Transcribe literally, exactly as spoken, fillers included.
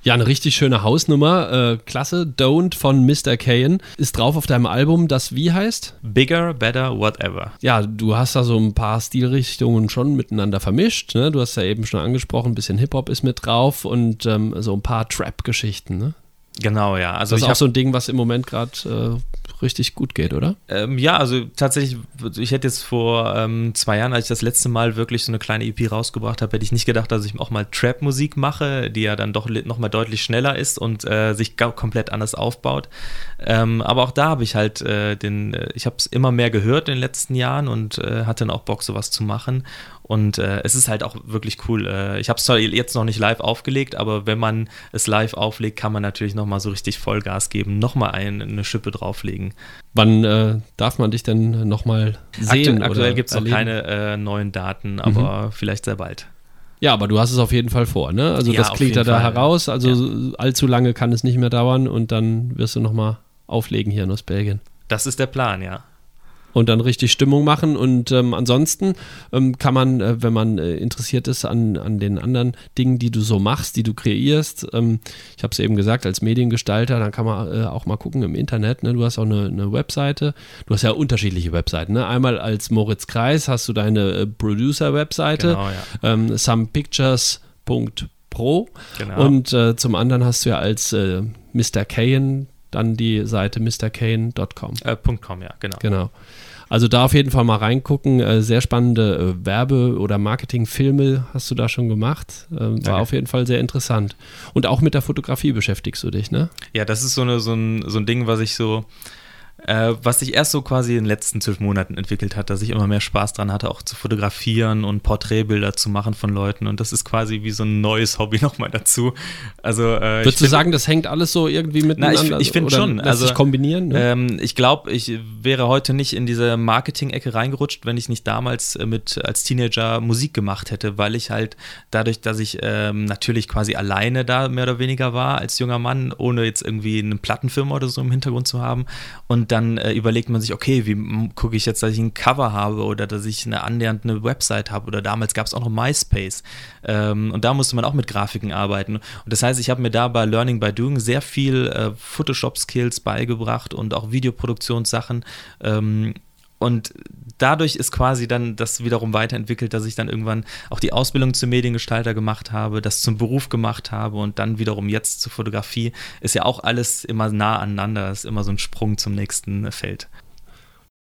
Ja, eine richtig schöne Hausnummer, äh, klasse, Don't von Mister Kayen ist drauf auf deinem Album, das wie heißt? Bigger, Better, Whatever. Ja, du hast da so ein paar Stilrichtungen schon miteinander vermischt, ne? Du hast ja eben schon angesprochen, ein bisschen Hip-Hop ist mit drauf und ähm, so ein paar Trap-Geschichten, ne? Genau, ja. Also das ist ich auch so ein Ding, was im Moment gerade äh, richtig gut geht, oder? Ähm, ja, also tatsächlich, ich hätte jetzt vor ähm, zwei Jahren, als ich das letzte Mal wirklich so eine kleine E P rausgebracht habe, hätte ich nicht gedacht, dass ich auch mal Trap-Musik mache, die ja dann doch nochmal deutlich schneller ist und äh, sich ga- komplett anders aufbaut. Ähm, aber auch da habe ich halt äh, den, äh, ich habe es immer mehr gehört in den letzten Jahren und äh, hatte dann auch Bock, sowas zu machen. Und äh, es ist halt auch wirklich cool. Äh, ich habe es zwar jetzt noch nicht live aufgelegt, aber wenn man es live auflegt, kann man natürlich nochmal so richtig Vollgas geben, nochmal ein, eine Schippe drauflegen. Wann äh, darf man dich denn nochmal sehen? Aktu- aktuell gibt es noch erleben? keine äh, neuen Daten, aber mhm. vielleicht sehr bald. Ja, aber du hast es auf jeden Fall vor, ne? Also Ja, das auf klingt ja jeden da Fall. heraus, also Ja. allzu lange kann es nicht mehr dauern und dann wirst du nochmal auflegen hier in Ostbelgien. Das ist der Plan, ja. Und dann richtig Stimmung machen und ähm, ansonsten ähm, kann man, äh, wenn man äh, interessiert ist an, an den anderen Dingen, die du so machst, die du kreierst, ähm, ich habe es eben gesagt, als Mediengestalter, dann kann man äh, auch mal gucken im Internet, ne? Du hast auch eine, eine Webseite, du hast ja unterschiedliche Webseiten, ne? Einmal als Moritz Kreis hast du deine äh, Producer-Webseite, Genau, ja. ähm, somepictures punkt pro Genau. und äh, zum anderen hast du ja als äh, Mister Kayen dann die Seite mister kayen punkt com. Äh, .com, ja, genau. Genau. Also da auf jeden Fall mal reingucken. Äh, sehr spannende äh, Werbe- oder Marketingfilme hast du da schon gemacht. Äh, war Danke. auf jeden Fall sehr interessant. Und auch mit der Fotografie beschäftigst du dich, ne? Ja, das ist so, eine, so, ein, so ein Ding, was ich so, äh, was sich erst so quasi in den letzten zwölf Monaten entwickelt hat, dass ich immer mehr Spaß dran hatte, auch zu fotografieren und Porträtbilder zu machen von Leuten. Und das ist quasi wie so ein neues Hobby nochmal dazu. Also, äh, Würdest du find, sagen, das hängt alles so irgendwie miteinander? Na, ich, ich finde oder schon. Lässt Also, sich kombinieren? Ne? Ähm, ich glaube, ich wäre heute nicht in diese Marketing-Ecke reingerutscht, wenn ich nicht damals äh, mit als Teenager Musik gemacht hätte, weil ich halt dadurch, dass ich ähm, natürlich quasi alleine da mehr oder weniger war als junger Mann, ohne jetzt irgendwie eine Plattenfirma oder so im Hintergrund zu haben. Und dann äh, überlegt man sich, okay, wie gucke ich jetzt, dass ich ein Cover habe oder dass ich eine annähernd eine Website habe oder damals gab es auch noch MySpace. Ähm, und da musste man auch mit Grafiken arbeiten. Und das heißt, ich habe mir da bei Learning by Doing sehr viel äh, Photoshop-Skills beigebracht und auch Videoproduktionssachen. Ähm, und dadurch ist quasi dann das wiederum weiterentwickelt, dass ich dann irgendwann auch die Ausbildung zum Mediengestalter gemacht habe, das zum Beruf gemacht habe und dann wiederum jetzt zur Fotografie. Ist ja auch alles immer nah aneinander, ist immer so ein Sprung zum nächsten Feld.